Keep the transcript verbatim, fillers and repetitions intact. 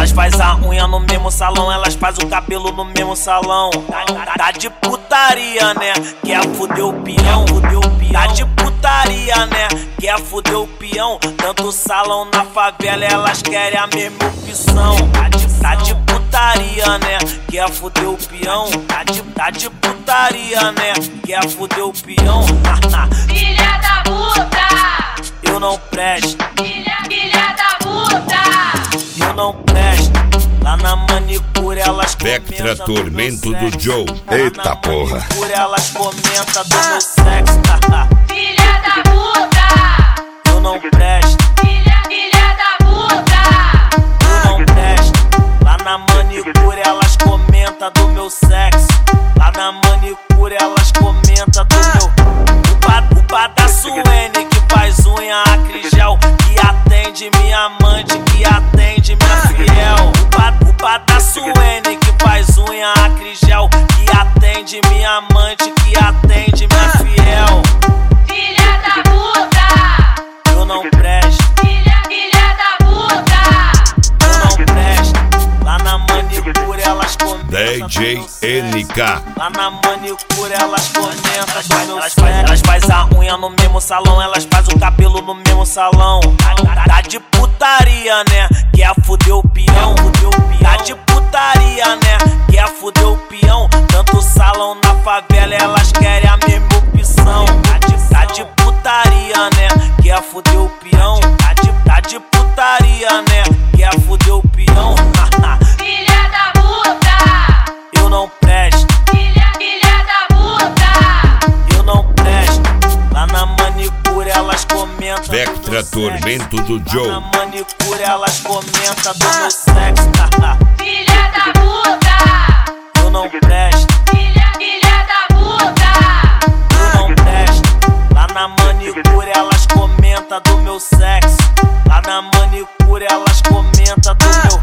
elas faz a unha no mesmo salão, elas faz o cabelo no mesmo salão. Tá, tá de putaria, né? Quer fuder o peão, fuder o peão. Tá de putaria, né? Quer fuder o peão. Tanto salão na favela, elas querem a mesma opção. Tá de, tá de putaria, né? Quer fuder o peão. Tá de, tá de putaria, né? Quer fuder o peão. Filha da puta! Eu não presto. Filha, filha da puta! Eu não presto. Lá na manicure elas Vectra comentam Tormento do Joe. Eita porra. Manicure elas comentam do meu sexo. Filha da puta! Eu não presto. Filha, filha da puta! Eu não presto. Lá na manicure elas comentam do meu sexo. Lá na manicure elas comentam do meu. O, pa, o pá da Suene que faz unha acrigel, que atende minha amante, que atende minha fiel. O pá, o pá da Suene que faz unha acrigel, que atende minha amante, que atende minha fiel. Filha da puta! Eu não presto. Filha, filha da puta! Eu não presto. Lá na manicure elas comentam D J N K. Lá na manicure elas comentam do meu sexo. Elas faz a unha no mesmo salão, elas faz o cabelo no mesmo salão. Tá, tá de putaria, né? Quer fuder o peão, fuder o peão. Tá de putaria, né? Quer fuder o peão. Tanto salão na favela, elas querem a mesma opção. Tá de, tá de putaria, né? Quer fuder o peão. Tá de, tá de putaria, né? Quer fuder o peão. Filha da puta! Eu não presto. Filha, filha da puta! Eu não presto. Lá na manicure elas comentam Vectra Tormento do Lá na Joe. manicure elas comentam do meu sexo. Filha da puta! Eu não presto. Filha, filha da puta! Eu não presto. Lá na manicure elas comentam do meu sexo.